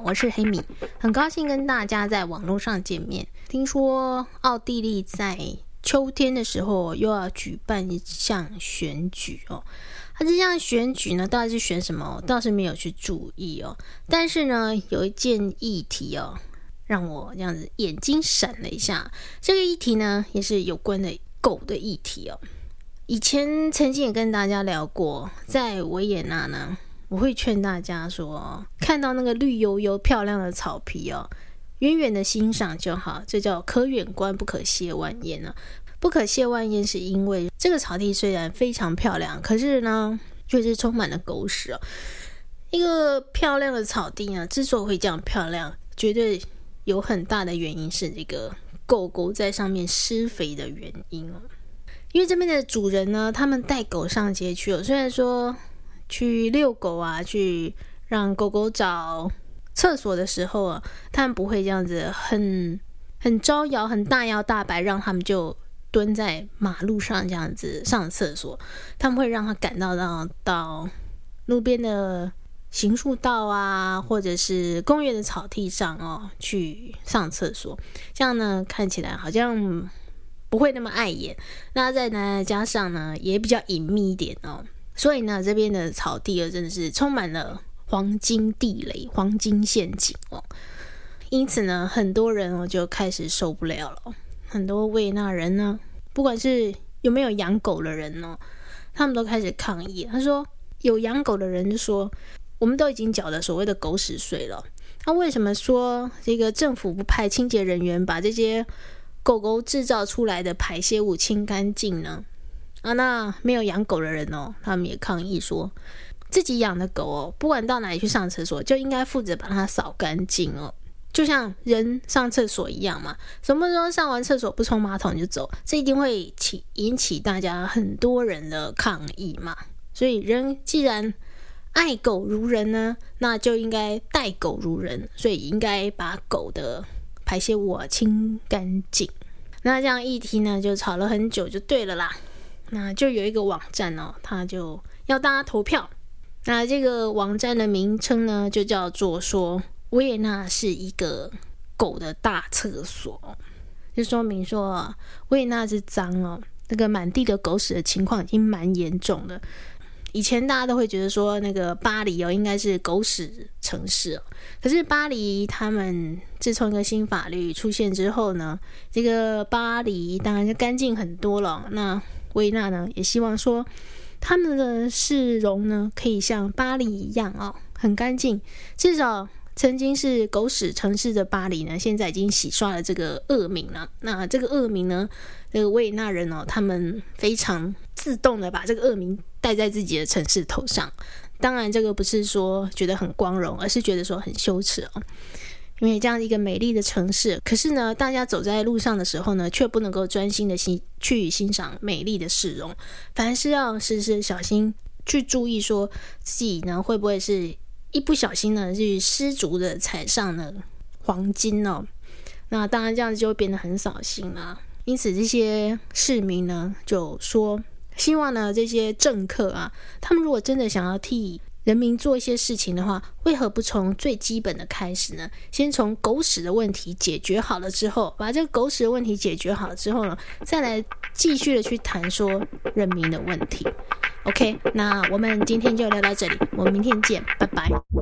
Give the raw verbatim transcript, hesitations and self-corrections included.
我是黑米，很高兴跟大家在网络上见面。听说奥地利在秋天的时候又要举办一项选举哦，那这项选举呢，到底是选什么？倒是没有去注意哦。但是呢，有一件议题哦，让我这样子眼睛闪了一下。这个议题呢，也是有关的狗的议题哦。以前曾经也跟大家聊过，在维也纳呢，我会劝大家说，看到那个绿油油漂亮的草皮哦，远远的欣赏就好，这叫可远观不可亵玩焉啊。不可亵玩焉是因为这个草地虽然非常漂亮，可是呢却是充满了狗屎哦。一个漂亮的草地呢，之所以会这样漂亮，绝对有很大的原因是这个狗狗在上面施肥的原因哦。因为这边的主人呢，他们带狗上街去哦，虽然说去遛狗啊，去让狗狗找厕所的时候啊，他们不会这样子很很招摇、很大摇大摆，让他们就蹲在马路上这样子上厕所。他们会让他赶到到到路边的行树道啊，或者是公园的草地上哦，去上厕所。这样呢，看起来好像不会那么碍眼。那再来加上呢，也比较隐秘一点哦。所以呢，这边的草地真的是充满了黄金地雷、黄金陷阱哦。因此呢，很多人哦就开始受不了了。很多维也纳人呢，不管是有没有养狗的人哦，他们都开始抗议。他说，有养狗的人就说，我们都已经缴了所谓的狗屎税了，那为什么说这个政府不派清洁人员把这些狗狗制造出来的排泄物清干净呢？啊，那没有养狗的人哦，他们也抗议说，自己养的狗哦，不管到哪里去上厕所，就应该负责把它扫干净哦，就像人上厕所一样嘛。什么时候上完厕所不冲马桶就走，这一定会起引起大家很多人的抗议嘛。所以人既然爱狗如人呢，那就应该待狗如人，所以应该把狗的排泄物啊清干净。那这样议题呢，就吵了很久就对了啦。那就有一个网站哦，它就要大家投票。那这个网站的名称呢，就叫做说维也纳是一个狗的大厕所，就说明说维也纳是脏哦，那个满地的狗屎的情况已经蛮严重的。以前大家都会觉得说那个巴黎哦应该是狗屎城市哦，可是巴黎他们自从一个新法律出现之后呢，这个巴黎当然就干净很多了。那维也纳呢也希望说他们的市容呢可以像巴黎一样哦很干净，至少曾经是狗屎城市的巴黎呢，现在已经洗刷了这个恶名了。那这个恶名呢，这个维也纳人哦，他们非常自动的把这个恶名带在自己的城市头上。当然，这个不是说觉得很光荣，而是觉得说很羞耻哦。因为这样一个美丽的城市，可是呢，大家走在路上的时候呢，却不能够专心的去欣赏美丽的市容，反而是要时时小心去注意说自己呢会不会是一不小心呢，去失足的踩上了黄金哦。那当然这样子就会变得很扫兴啦。因此这些市民呢，就说希望呢这些政客啊，他们如果真的想要替人民做一些事情的话，为何不从最基本的开始呢？先从狗屎的问题解决好了之后，把这个狗屎的问题解决好了之后呢，再来继续的去谈说人民的问题。OK， 那我们今天就聊到这里，我们明天见，拜拜。